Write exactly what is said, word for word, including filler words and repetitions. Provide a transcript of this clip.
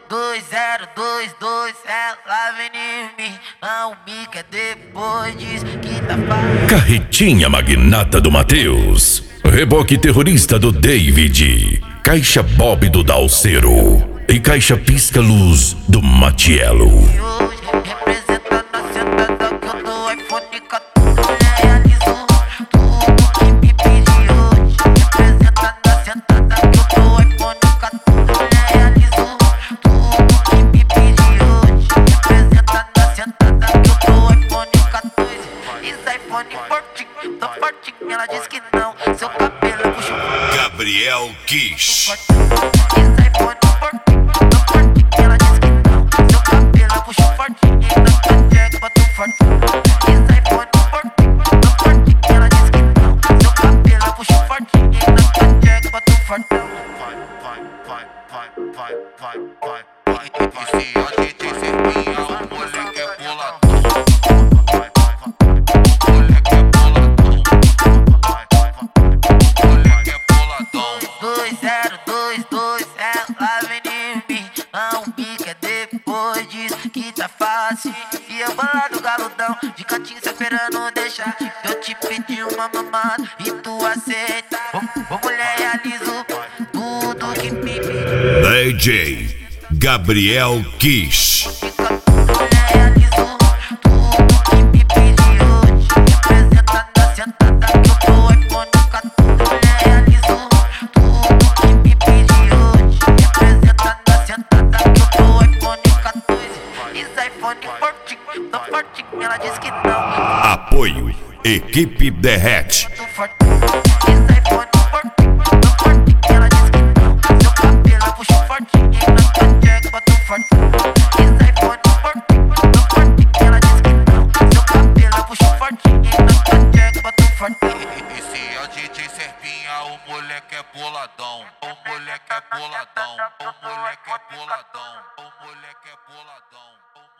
dois zero dois dois, ela vem em mim, não me quer depois diz que tá fácil. Carretinha magnata do Matheus, reboque terrorista do David, caixa Bob do Dalcero e caixa pisca-luz do Matiello. Representando a sentada que eu dou iPhone quatorze, realizo tudo que me pediu. Representando a sentada que eu dou iPhone quatorze, realizo tudo que me pediu. Representando a sentada que eu dou iPhone quatorze, esse iPhone fortinho, tô fortinho, ela diz que não, seu cabelo puxa o Gabriel Kish. esse iPhone fortinho, tô fortinho, ela diz que não, seu cabelo puxa o fortinho, e na tua jack bota um fortinho. Esse iPhone fortinho, tô fortinho, ela diz que não, seu cabelo puxa o fortinho, e na tua jack bota um fortinho. Vai, vai, vai, vai, vai, vai, vai, vai. E se a gente serpinha, o moleque é boladão. Vai, vai, vai, o moleque é boladão. Vai, vai, vai, o moleque é boladão. dois zero dois dois, ela vem em mim, não me quer depois diz que tá fácil. E eu bolado galudão, de cantinho só esperando deixar. Eu te pedi uma mamada e tu aceita. Ô, ô mulher, realizo tudo que me pediu. D J Gabriel Kish. Realizo tudo que me pediu. Representando a sentada que eu dou iPhone quatorze, realizo tudo que me pediu. Representando a sentada que eu dou iPhone quatorze, esse iPhone fortinho, tô fortinho, ela diz que não. Apoio Equipe Derrete. Tô fortinho, esse iPhone fortinho, tô fortinho, ela diz que não, seu cabelo puxa o fortinho, e na tua jack bota um fortinho. Esse iPhone fortinho, tô fortinho, ela diz que não, seu cabelo puxa o fortinho, e na tua jack bota um fortinho. E se a D J serpinha, o moleque é boladão. O moleque é boladão. O moleque é boladão. O moleque é boladão.